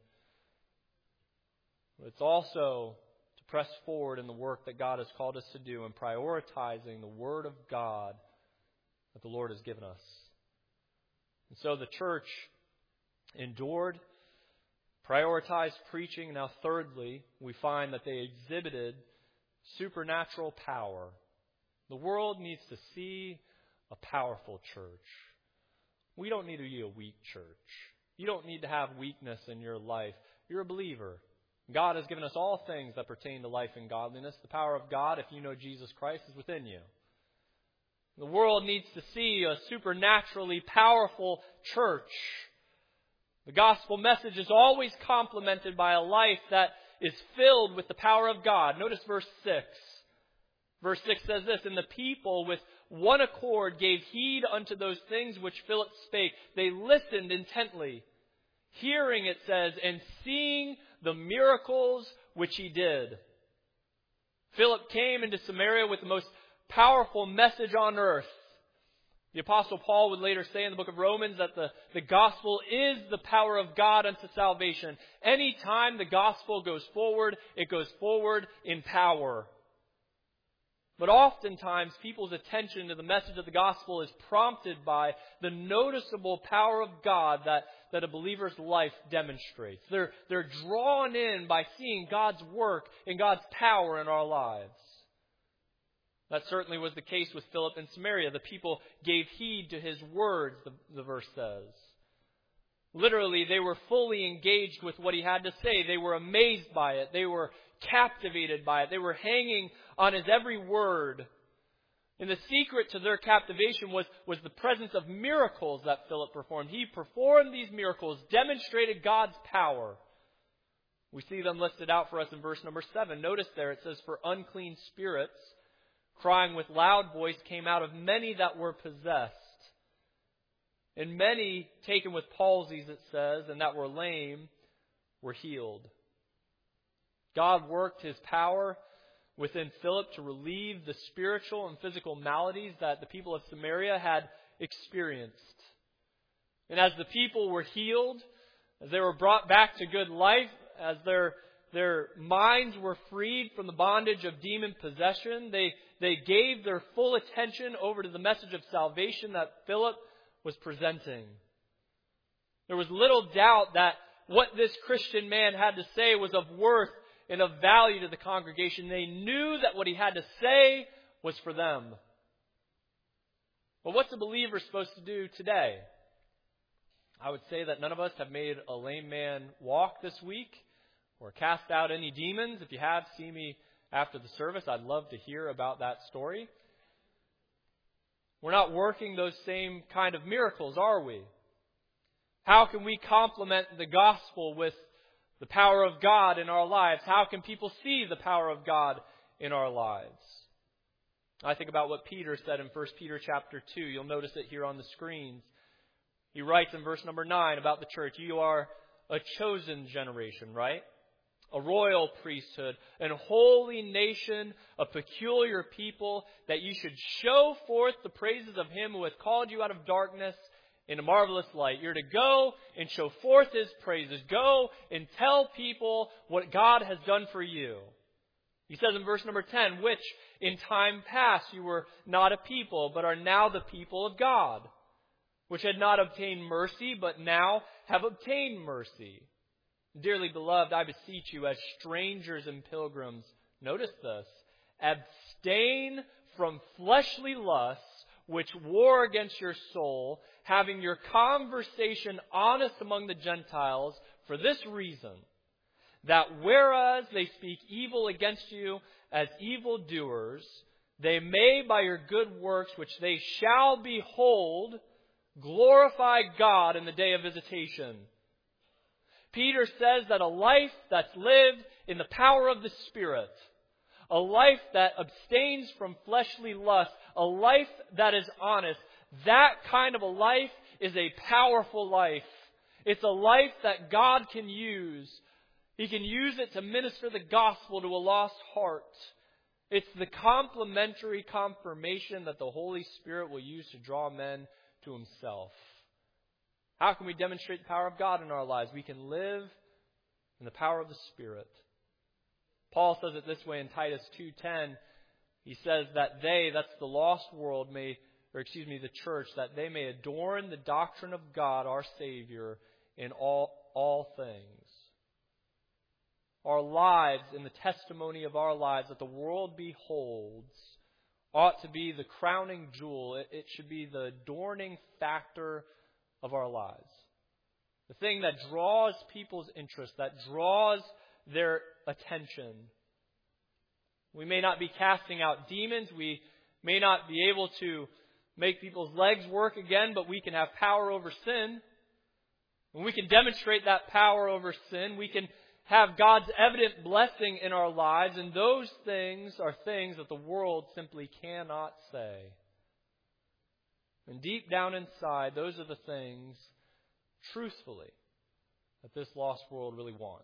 Speaker 1: But it's also to press forward in the work that God has called us to do in prioritizing the Word of God that the Lord has given us. And so the church endured, prioritized preaching. And now thirdly, we find that they exhibited supernatural power. The world needs to see a powerful church. We don't need to be a weak church. You don't need to have weakness in your life. You're a believer. God has given us all things that pertain to life and godliness. The power of God, if you know Jesus Christ, is within you. The world needs to see a supernaturally powerful church. The gospel message is always complemented by a life that is filled with the power of God. Notice verse six. Verse six says this, and the people with one accord gave heed unto those things which Philip spake. They listened intently. Hearing, it says, and seeing the miracles which he did. Philip came into Samaria with the most powerful message on earth. The Apostle Paul would later say in the book of Romans that the, the gospel is the power of God unto salvation. Anytime the gospel goes forward, it goes forward in power. But oftentimes, people's attention to the message of the gospel is prompted by the noticeable power of God that, that a believer's life demonstrates. They're, they're drawn in by seeing God's work and God's power in our lives. That certainly was the case with Philip in Samaria. The people gave heed to his words, the, the verse says. Literally, they were fully engaged with what he had to say. They were amazed by it. They were captivated by it. They were hanging on his every word. And the secret to their captivation was, was the presence of miracles that Philip performed. He performed these miracles, demonstrated God's power. We see them listed out for us in verse number seven. Notice there it says, for unclean spirits, crying with loud voice, came out of many that were possessed. And many taken with palsies, it says, and that were lame, were healed. God worked His power within Philip to relieve the spiritual and physical maladies that the people of Samaria had experienced. And as the people were healed, as they were brought back to good life, as their their minds were freed from the bondage of demon possession, they, they gave their full attention over to the message of salvation that Philip was presenting. There was little doubt that what this Christian man had to say was of worth and of value to the congregation. They knew that what he had to say was for them. But what's a believer supposed to do today? I would say that none of us have made a lame man walk this week or cast out any demons. If you have, see me after the service. I'd love to hear about that story. We're not working those same kind of miracles, are we? How can we complement the gospel with The power of God in our lives. How can people see the power of God in our lives? I think about what Peter said in First Peter chapter two. You'll notice it here on the screens. He writes in verse number nine about the church. You are a chosen generation, right? A royal priesthood, an holy nation, a peculiar people, that you should show forth the praises of Him who hath called you out of darkness into marvelous light. You're to go and show forth His praises. Go and tell people what God has done for you. He says in verse number ten, which in time past you were not a people, but are now the people of God, which had not obtained mercy, but now have obtained mercy. Dearly beloved, I beseech you as strangers and pilgrims, notice this, abstain from fleshly lusts which war against your soul, having your conversation honest among the Gentiles for this reason, that whereas they speak evil against you as evildoers, they may by your good works which they shall behold glorify God in the day of visitation. Peter says that a life that's lived in the power of the Spirit, a life that abstains from fleshly lust, a life that is honest, that kind of a life is a powerful life. It's a life that God can use. He can use it to minister the gospel to a lost heart. It's the complementary confirmation that the Holy Spirit will use to draw men to Himself. How can we demonstrate the power of God in our lives? We can live in the power of the Spirit. Paul says it this way in Titus two ten. He says that they, that's the lost world, may, or excuse me, the church, that they may adorn the doctrine of God, our Savior, in all, all things. Our lives, in the testimony of our lives that the world beholds, ought to be the crowning jewel. It, it should be the adorning factor of our lives. The thing that draws people's interest, that draws their attention. We may not be casting out demons. We may not be able to make people's legs work again, but we can have power over sin. And we can demonstrate that power over sin. We can have God's evident blessing in our lives, and those things are things that the world simply cannot say. And deep down inside, those are the things, truthfully, that this lost world really wants.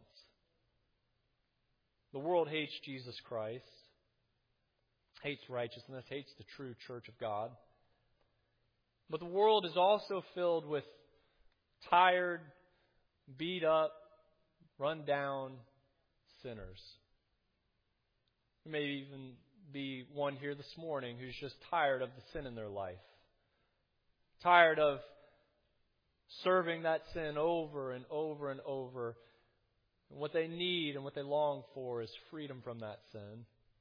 Speaker 1: The world hates Jesus Christ, hates righteousness, hates the true church of God. But the world is also filled with tired, beat up, run down sinners. There may even be one here this morning who's just tired of the sin in their life. Tired of serving that sin over and over and over. And what they need and what they long for is freedom from that sin.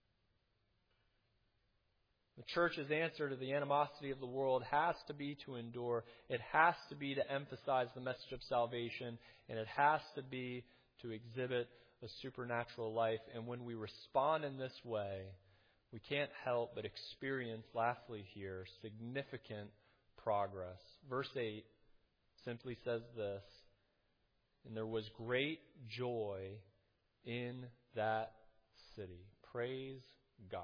Speaker 1: The church's answer to the animosity of the world has to be to endure. It has to be to emphasize the message of salvation. And it has to be to exhibit a supernatural life. And when we respond in this way, we can't help but experience, lastly here, significant progress. Verse eight simply says this, and there was great joy in that city. Praise God.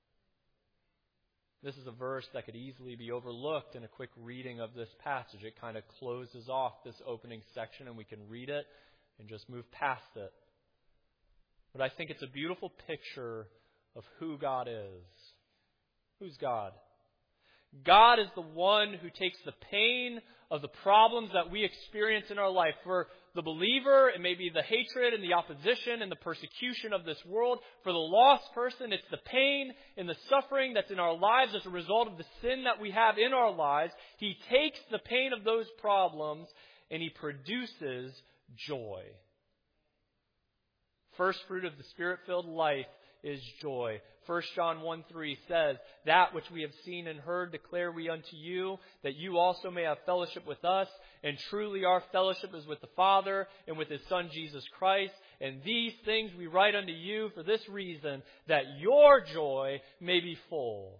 Speaker 1: This is a verse that could easily be overlooked in a quick reading of this passage. It kind of closes off this opening section and we can read it and just move past it. But I think it's a beautiful picture of who God is. Who's God? God is the one who takes the pain of the problems that we experience in our life. For the believer, it may be the hatred and the opposition and the persecution of this world. For the lost person, it's the pain and the suffering that's in our lives as a result of the sin that we have in our lives. He takes the pain of those problems and He produces joy. First fruit of the Spirit-filled life is joy. First John one three says, that which we have seen and heard declare we unto you, that you also may have fellowship with us. And truly our fellowship is with the Father and with His Son Jesus Christ. And these things we write unto you for this reason, that your joy may be full.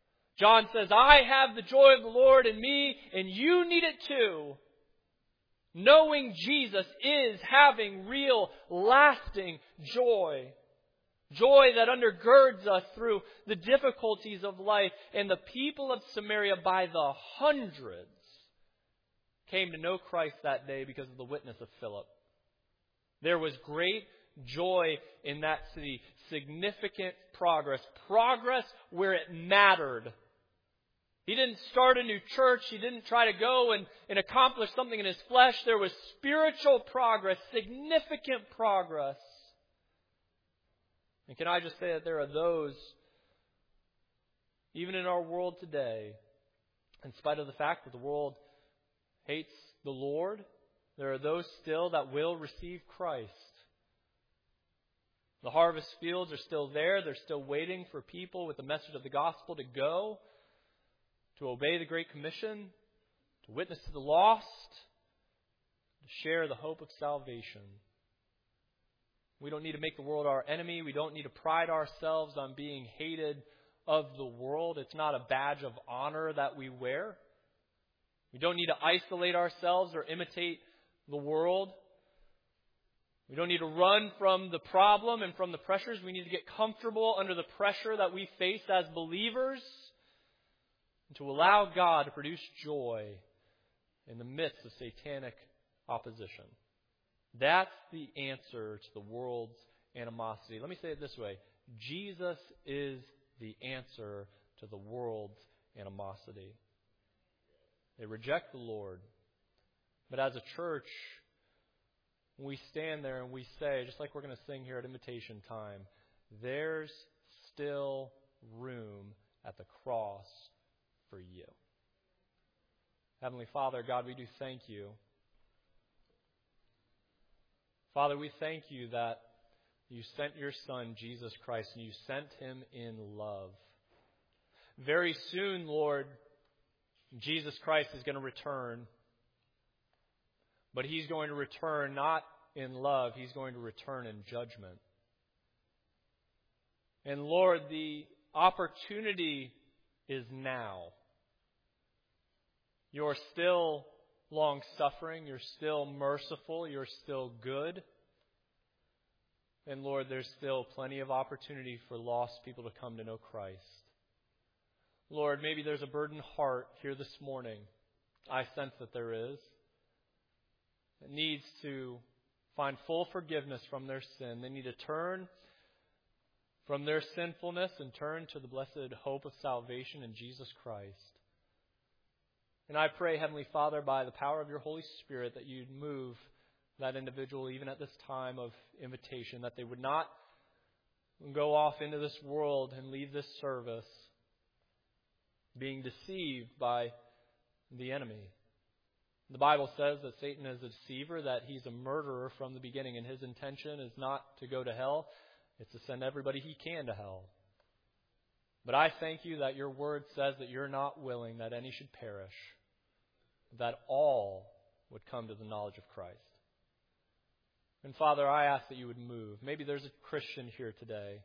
Speaker 1: John says, I have the joy of the Lord in me, and you need it too. Knowing Jesus is having real, lasting joy. Joy that undergirds us through the difficulties of life. And the people of Samaria, by the hundreds, came to know Christ that day because of the witness of Philip. There was great joy in that city. Significant progress. Progress where it mattered. He didn't start a new church. He didn't try to go and, and accomplish something in his flesh. There was spiritual progress, significant progress. And can I just say that there are those, even in our world today, in spite of the fact that the world hates the Lord, there are those still that will receive Christ. The harvest fields are still there. They're still waiting for people with the message of the gospel to go, to obey the Great Commission, to witness to the lost, to share the hope of salvation. We don't need to make the world our enemy. We don't need to pride ourselves on being hated of the world. It's not a badge of honor that we wear. We don't need to isolate ourselves or imitate the world. We don't need to run from the problem and from the pressures. We need to get comfortable under the pressure that we face as believers, and to allow God to produce joy in the midst of satanic opposition. That's the answer to the world's animosity. Let me say it this way. Jesus is the answer to the world's animosity. They reject the Lord. But as a church, we stand there and we say, just like we're going to sing here at invitation time, there's still room at the cross for you. Heavenly Father, God, we do thank you. Father, we thank you that you sent your Son, Jesus Christ, and you sent him in love. Very soon, Lord, Jesus Christ is going to return. But he's going to return not in love. He's going to return in judgment. And Lord, the opportunity is now. You're still long-suffering. You're still merciful. You're still good. And Lord, there's still plenty of opportunity for lost people to come to know Christ. Lord, maybe there's a burdened heart here this morning. I sense that there is. It needs to find full forgiveness from their sin. They need to turn from their sinfulness and turn to the blessed hope of salvation in Jesus Christ. And I pray, Heavenly Father, by the power of your Holy Spirit, that you'd move that individual even at this time of invitation, that they would not go off into this world and leave this service being deceived by the enemy. The Bible says that Satan is a deceiver, that he's a murderer from the beginning, and his intention is not to go to hell, it's to send everybody he can to hell. But I thank you that your word says that you're not willing that any should perish, that all would come to the knowledge of Christ. And Father, I ask that you would move. Maybe there's a Christian here today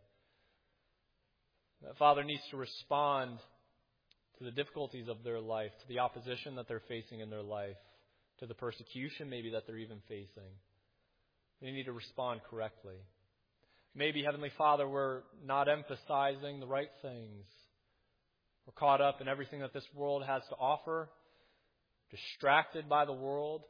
Speaker 1: that, Father, needs to respond to the difficulties of their life, to the opposition that they're facing in their life, to the persecution maybe that they're even facing. They need to respond correctly. Maybe, Heavenly Father, we're not emphasizing the right things. We're caught up in everything that this world has to offer, distracted by the world.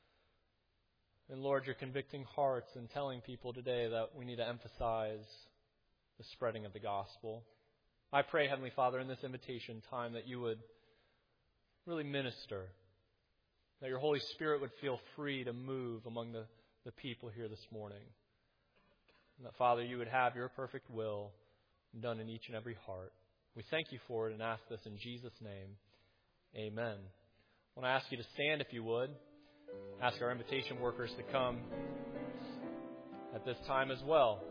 Speaker 1: And Lord, you're convicting hearts and telling people today that we need to emphasize the spreading of the gospel. I pray, Heavenly Father, in this invitation time that you would really minister, that your Holy Spirit would feel free to move among the, the people here this morning. And that, Father, you would have your perfect will done in each and every heart. We thank you for it and ask this in Jesus' name. Amen. I want to ask you to stand if you would. Ask our invitation workers to come at this time as well.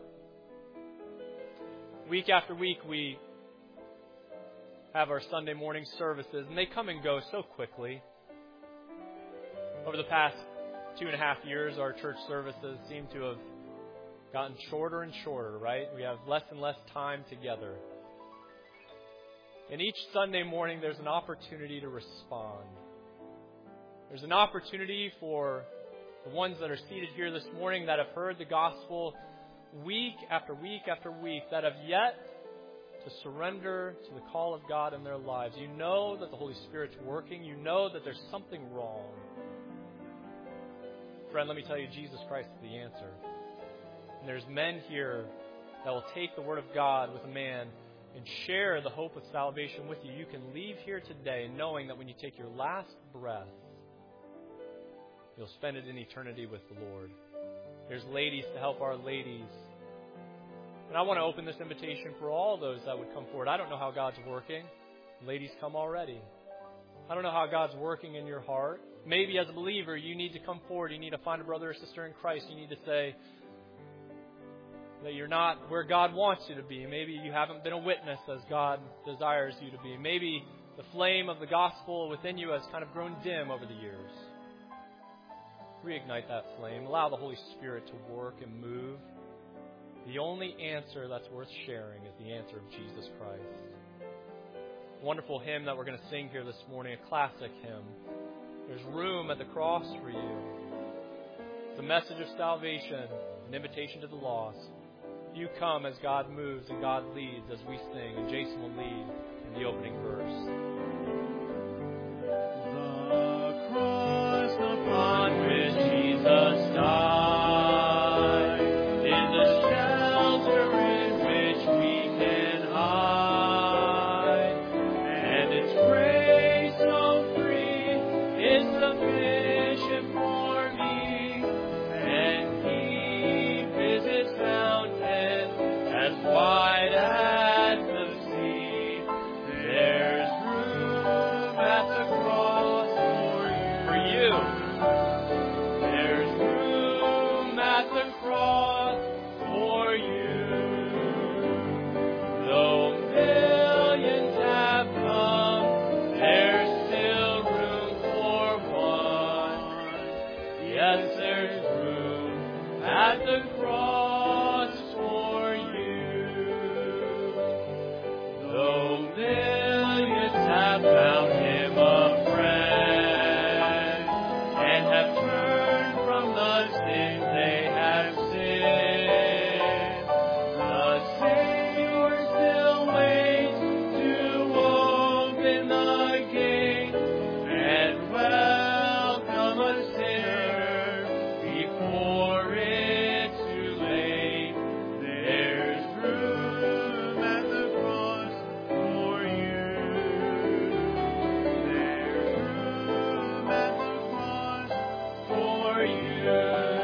Speaker 1: Week after week we have our Sunday morning services, and they come and go so quickly. Over the past two and a half years, our church services seem to have gotten shorter and shorter, right? We have less and less time together. And each Sunday morning, there's an opportunity to respond. There's an opportunity for the ones that are seated here this morning that have heard the gospel week after week after week, that have yet to surrender to the call of God in their lives. You know that the Holy Spirit's working. You know that there's something wrong. Friend, let me tell you, Jesus Christ is the answer. And there's men here that will take the Word of God with a man and share the hope of salvation with you. You can leave here today knowing that when you take your last breath, you'll spend it in eternity with the Lord. There's ladies to help our ladies. And I want to open this invitation for all those that would come forward. I don't know how God's working. Ladies, come already. I don't know how God's working in your heart. Maybe as a believer, you need to come forward. You need to find a brother or sister in Christ. You need to say that you're not where God wants you to be. Maybe you haven't been a witness as God desires you to be. Maybe the flame of the gospel within you has kind of grown dim over the years. Reignite that flame. Allow the Holy Spirit to work and move. The only answer that's worth sharing is the answer of Jesus Christ. Wonderful hymn that we're going to sing here this morning, a classic hymn. There's room at the cross for you. It's a message of salvation, an invitation to the lost. You come as God moves and God leads as we sing, and Jason will lead in the opening verse. The cross upon which Jesus died is a shelter in which we can hide, and its grace so free is sufficient for me, and He visits mountains as wide as the sea. There's room at the cross for you. There's room at the cross for you. Though millions have come, there's still room for one. Yes, there's room at the cross for you. Though millions have found Him a friend and have turned from the sins they have sinned, the Savior still waits to open the gate and welcome a sinner before it's too late. There's room at the cross for you. There's room at the cross for you.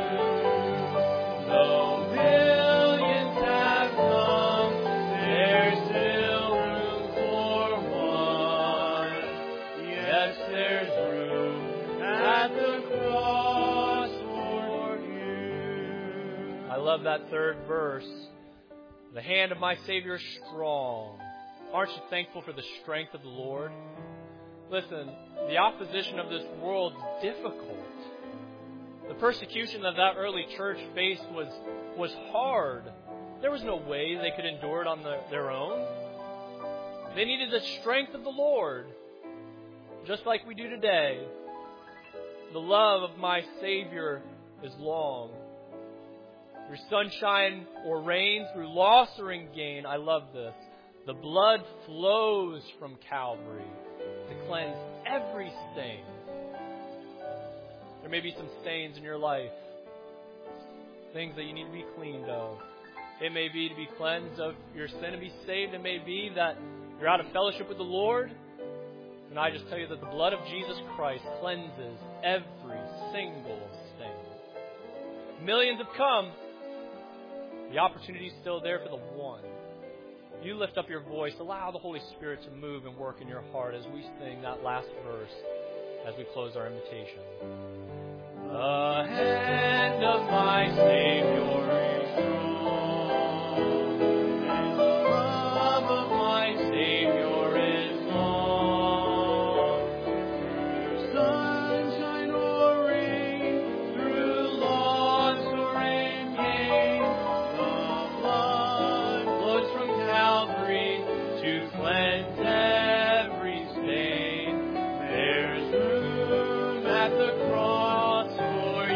Speaker 1: Though millions have come, there's still room for one. Yes, there's room at the cross for you. I love that third verse. The hand of my Savior is strong. Aren't you thankful for the strength of the Lord? Listen, the opposition of this world is difficult. The persecution that that early church faced was, was hard. There was no way they could endure it on the, their own. They needed the strength of the Lord, just like we do today. The love of my Savior is long. Through sunshine or rain, through loss or in gain, I love this. The blood flows from Calvary to cleanse every stain. There may be some stains in your life, things that you need to be cleaned of. It may be to be cleansed of your sin and be saved. It may be that you're out of fellowship with the Lord. And I just tell you that the blood of Jesus Christ cleanses every single stain. Millions have come. The opportunity is still there for the one. You lift up your voice. Allow the Holy Spirit to move and work in your heart as we sing that last verse as we close our invitation. The hand of my Savior is strong, and the love of my Savior is long. Through sunshine or rain, through loss or in gain, the blood flows from Calvary to cleanse every stain. There's room at the cross for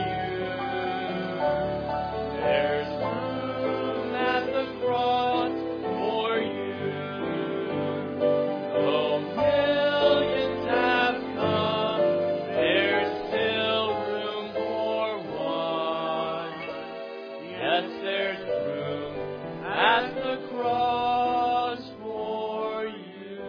Speaker 1: Yes, there's room at the cross for you.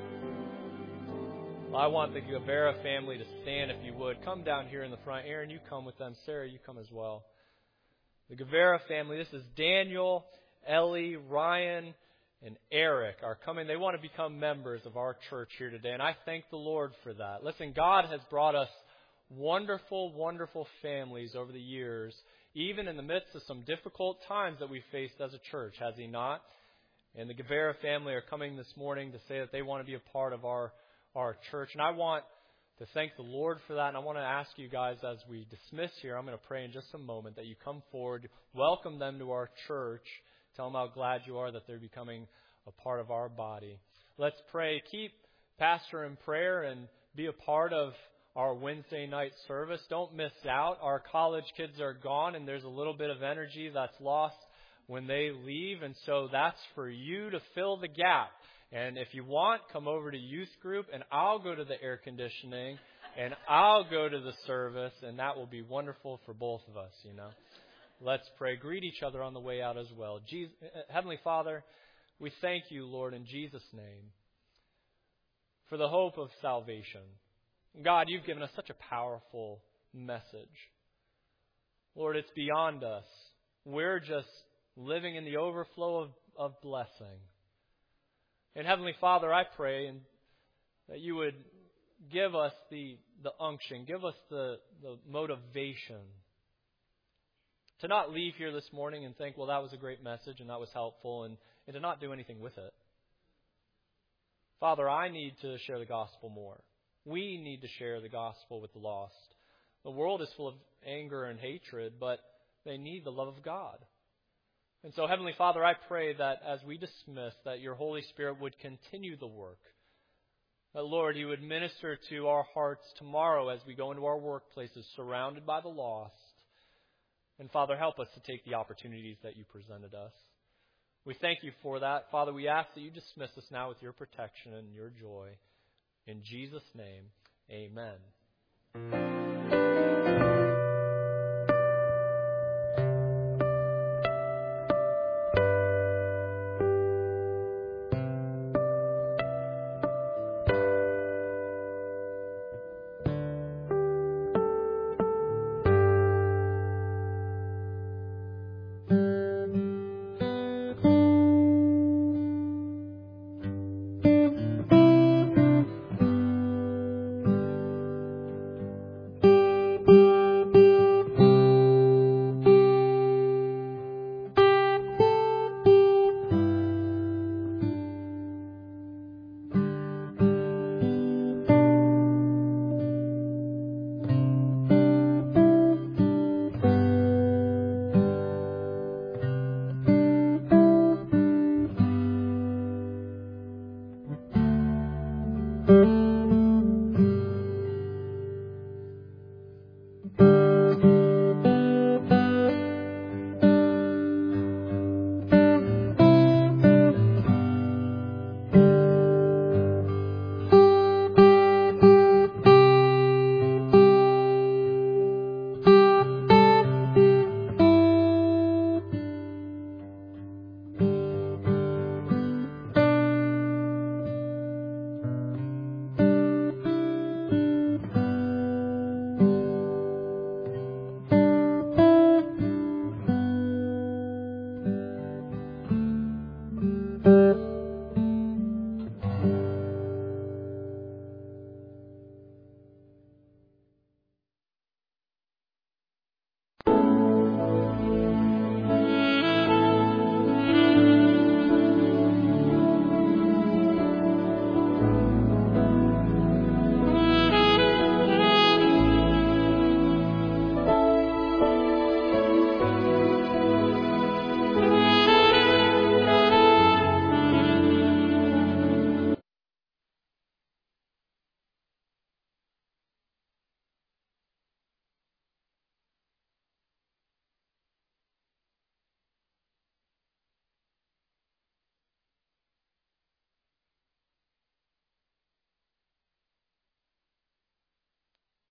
Speaker 1: Well, I want the Guevara family to stand, if you would. Come down here in the front. Aaron, you come with them. Sarah, you come as well. The Guevara family, this is Daniel, Ellie, Ryan, and Eric are coming. They want to become members of our church here today, and I thank the Lord for that. Listen, God has brought us wonderful, wonderful families over the years, even in the midst of some difficult times that we faced as a church, has He not? And the Guevara family are coming this morning to say that they want to be a part of our, our church. And I want to thank the Lord for that. And I want to ask you guys, as we dismiss here, I'm going to pray in just a moment that you come forward, welcome them to our church, tell them how glad you are that they're becoming a part of our body. Let's pray. Keep Pastor in prayer and be a part of our Wednesday night service. Don't miss out. Our college kids are gone, and there's a little bit of energy that's lost when they leave. And so that's for you to fill the gap. And if you want, come over to youth group, and I'll go to the air conditioning, and I'll go to the service, and that will be wonderful for both of us, you know. Let's pray. Greet each other on the way out as well. Jesus, Heavenly Father, we thank you, Lord, in Jesus' name, for the hope of salvation. God, you've given us such a powerful message. Lord, it's beyond us. We're just living in the overflow of, of blessing. And Heavenly Father, I pray and that you would give us the, the unction, give us the, the motivation to not leave here this morning and think, well, that was a great message and that was helpful, and, and to not do anything with it. Father, I need to share the gospel more. We need to share the gospel with the lost. The world is full of anger and hatred, but they need the love of God. And so, Heavenly Father, I pray that as we dismiss, that your Holy Spirit would continue the work. That, Lord, you would minister to our hearts tomorrow as we go into our workplaces surrounded by the lost. And, Father, help us to take the opportunities that you presented us. We thank you for that. Father, we ask that you dismiss us now with your protection and your joy. In Jesus' name, amen.